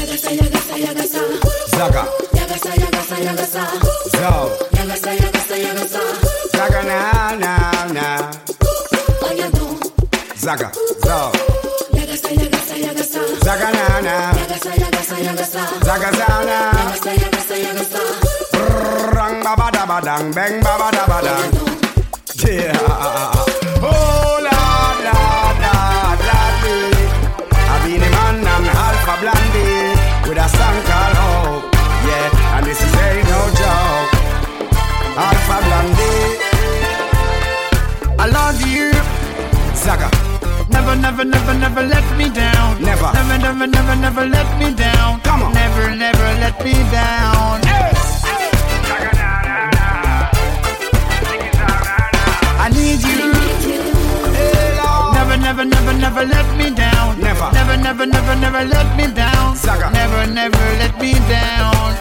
Zaga. Zo. Zaga now, now, now. Zaga. Zo. Zaga now, now. Zaga now. Rang baba da badang, bang baba da badang. Yeah. Oh Lord, Lord, Lord, Lord, I've been a man and Alpha Blondie with a song called Hope. Yeah, and this is ain't no joke. Alpha Blondie, I love you. Zaga. Never, never, never, never let me down. Never. Never, never, never, never let me down. Come on. Never, never let me down. Hey. I need you. Hey, Lord. Never, never, never, never let me down. Never. Never, never, never, never let me down. Zaga. Never, never let me down.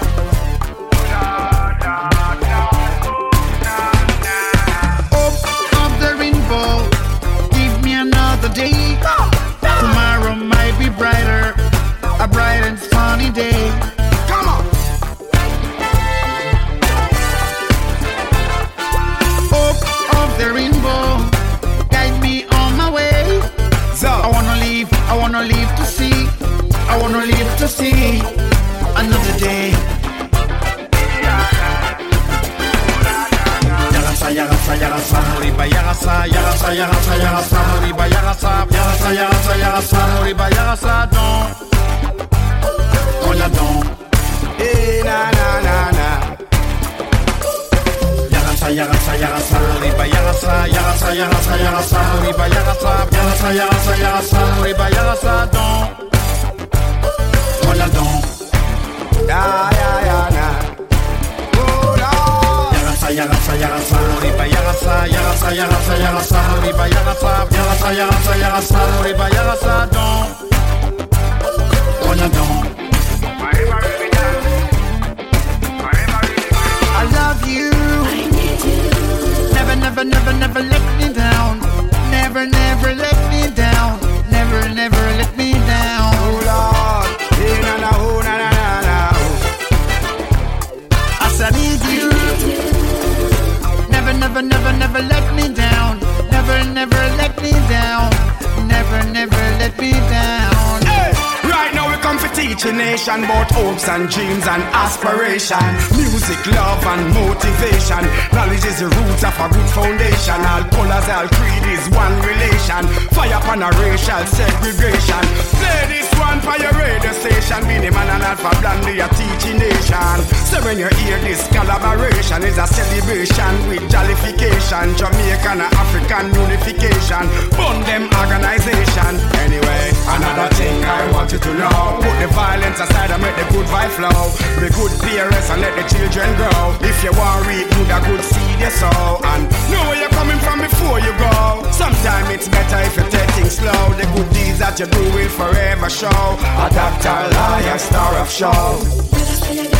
Hope of the rainbow, give me another day. Tomorrow might be brighter, a bright and sunny day. Come on. Hope of the rainbow, guide me on my way. So. I wanna live to see, I wanna live to see another day. Yagasa, yagasa, riba yagasa, yagasa, yagasa, yagasa, riba yagasa, yagasa, yagasa, yagasa, riba yagasa, don't, oh ya don't. Hey, na na na na. Yagasa, yagasa, yagasa, riba yagasa, yagasa, yagasa, yagasa, riba yagasa, yagasa, yagasa, yagasa, riba yagasa, don't, oh ya don't. Yeah, yeah, yeah, nah. Oh Lord. Yagasa, yagasa, riba yagasa, yagasa, yagasa, yagasa, riba yagasa, yagasa, yagasa, yagasa, riba yagasa, don't, oh ya don't. I love you. I need you. Never, never, never, never let me down. Never, never let me down. Never, never let me down. Oh Lord. Hey, na na, oh na na na na. As I need you. Never, never, never, never let me down. Never, never let me down. Never, never let me down. Hey, right now we come for teaching nation about hopes and dreams and aspiration. Music, love and motivation. Knowledge is the root of a good foundation. All colors, all creed is one relation. Fire upon a racial segregation. Play this one for your radio station. Be the man and Alpha Blondie, a teaching nation. So when you hear this collaboration, is a celebration with jollification. Jamaican and African unification. Bond them organization. Anyway, another thing I want you to know. Put the violence aside and make the good vibe flow. Be good parents and let the children grow. If you want read good, a good seed you sow. And know where you're coming from before you go. Sometimes it's better if you take things slow. The good deeds that you do will forever show. A doctor, lawyer, star of show.